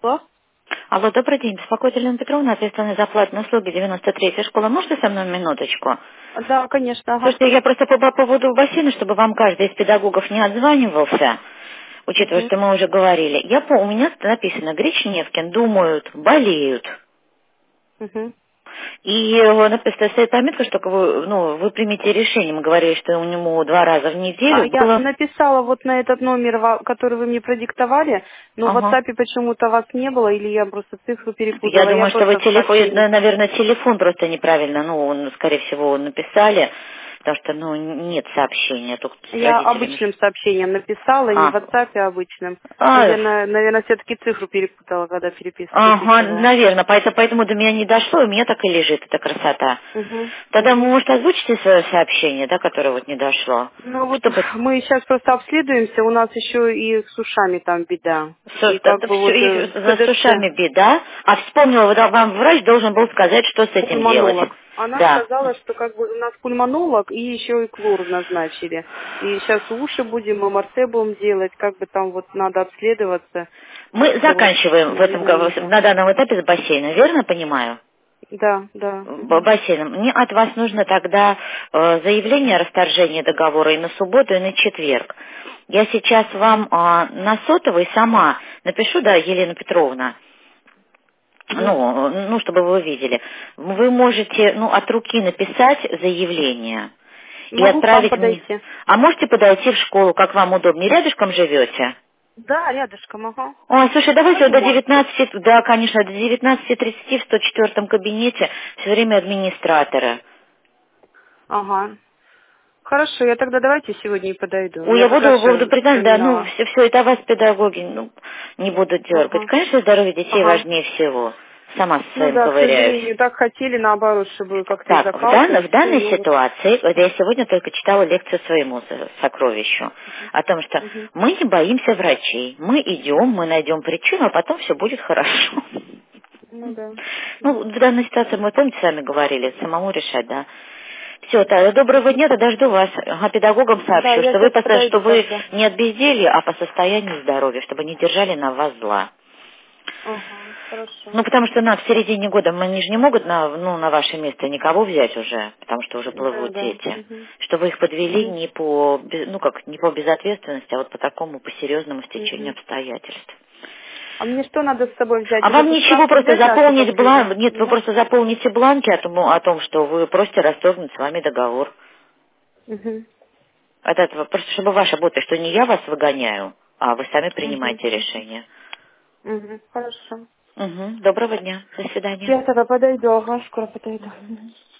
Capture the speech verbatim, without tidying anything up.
Алло. Алло, добрый день. Беспокоит Елена Петровна, ответственная за платные услуги девяносто третья школа. Можете со мной минуточку? Да, конечно. Ага. Слушайте, я просто по по поводу бассейна, чтобы вам каждый из педагогов не отзванивался, учитывая, Угу. что мы уже говорили. Я по, у меня написано Гречневкин, думают, болеют. Угу. И э, написано, стоит пометка, что вы, ну, вы примете решение. Мы говорили, что у него два раза в А неделю я было... написала вот на этот номер, ва- который вы мне продиктовали, но в Ага. WhatsApp почему-то вас не было, или я просто цифру Я перепутала, я думаю, что вы просто в телефон, сообщении. наверное, телефон просто неправильно, ну, он, скорее всего, написали, потому что, ну, нет сообщения, только с Я родителями. обычным сообщением написала, не А, в WhatsApp, а обычным. а, Наверное, наверное, все-таки цифру перепутала, когда переписку ага, записывала. наверное, поэтому, поэтому до меня не дошло, и у меня так и лежит эта красота. Угу. Тогда, Угу. может, озвучите свое сообщение, да, которое вот не дошло? Ну вот Чтобы... мы сейчас просто обследуемся, у нас еще и с ушами там беда. И Со- да, как да бы всё, вот э, и в с ушами КДЦ. беда, а вспомнила, да, вам врач должен был сказать, что с этим делать. Пульмонолог. Она Да. сказала, что как бы у нас пульмонолог и еще и клур назначили. И сейчас уши будем, МРТ будем делать, как бы там вот надо обследоваться. Мы Как-то вот, заканчиваем в этом, наверное, не г- то. на данном этапе с бассейном, верно понимаю? Да, да. Б- Мгм. Бассейном. Мне от вас нужно тогда э, заявление о расторжении договора и на субботу, и на четверг. Я сейчас вам а, на сотовый сама напишу, да, Елена Петровна, Мгм. ну, ну, чтобы вы увидели. Вы можете, ну, от руки написать заявление и Могу к вам отправить мне. подойти. А можете подойти в школу, как вам удобнее. Рядышком живете? Да, рядышком, ага. Ой, слушай, давайте вот Могу, до можете. девятнадцати, да, конечно, до девятнадцати тридцати в сто четвёртом кабинете все время администраторы. Ага. Хорошо, я тогда давайте сегодня и подойду. Ой, Я я как буду, раз буду же признать, да, ну, вспоминала. все, все это вас, педагоги, ну, не буду дергать. Ага. Конечно, здоровье детей Ага. важнее всего. Сама со Ну своим да, к ковыряюсь. сожалению, так хотели, наоборот, чтобы как-то и Так, в заказ, данной, и в все, данной ну вот. ситуации, вот я сегодня только читала лекцию своему со- сокровищу о том, что Мгм. мы не боимся врачей. Мы идем, мы найдем причину, а потом все будет хорошо. Ну да. Ну, Мгм. в данной ситуации мы, помните, сами говорили, самому решать, да. Все, тогда доброго дня, тогда жду вас. А педагогам Да, сообщу, я что вы, сейчас поста- что подойду вы тогда. не от безделья, а по состоянию здоровья, чтобы не держали на вас зла. Ага, хорошо. Ну, потому что на, в середине года они же не могут на, ну, на ваше место никого взять уже, потому что уже Да, плывут да. дети. Мгм. Что вы их подвели Мгм. не по, без- ну как, не по безответственности, а вот по такому, по серьезному стечению Мгм. обстоятельств. А мне что надо с собой взять? А Вот вам эту ничего, справку просто взять наши заполнить последние? бланк, нет, вы Да? просто заполните бланки о том, о том, что вы просите расторгнуть с вами договор. Угу. От этого, просто чтобы ваша работа, что не я вас выгоняю, а вы сами Угу. принимаете решение. Угу. Хорошо. Угу. Доброго дня. До свидания. Я тогда подойду, ага, скоро подойду. Мгм.